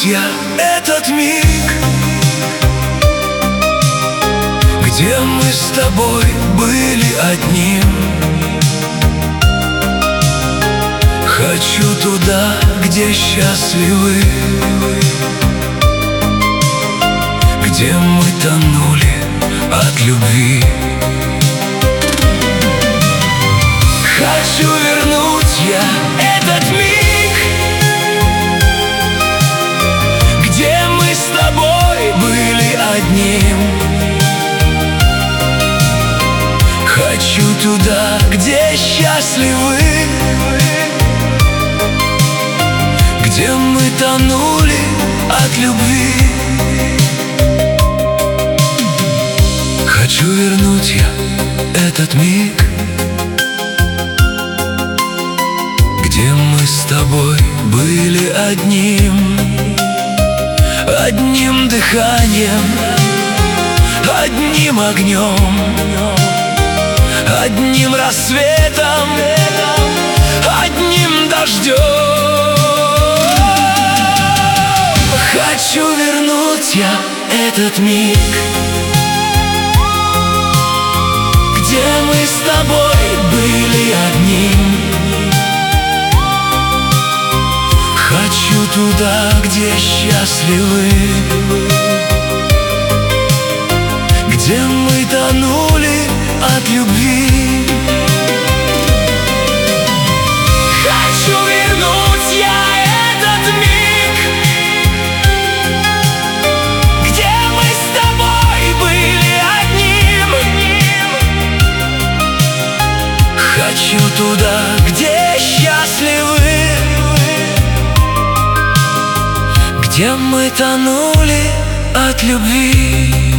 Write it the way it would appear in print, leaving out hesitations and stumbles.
вернуть я этот миг, где мы с тобой были одним. Хочу туда, где счастливы, где мы тонули от любви. Хочу вернуть я этот миг, где мы с тобой были одним. Хочу туда, где счастливы, где мы тонули от любви. Хочу вернуть я этот миг, где мы с тобой были одним. Одним дыханием, одним огнем, одним рассветом, одним дождем. Хочу вернуть я этот миг, где мы с тобой были одним. Хочу туда, где счастливы, где мы тонули от любви. Хочу вернуть я этот миг, где мы с тобой были одним. Хочу туда, где счастливы, где мы тонули от любви.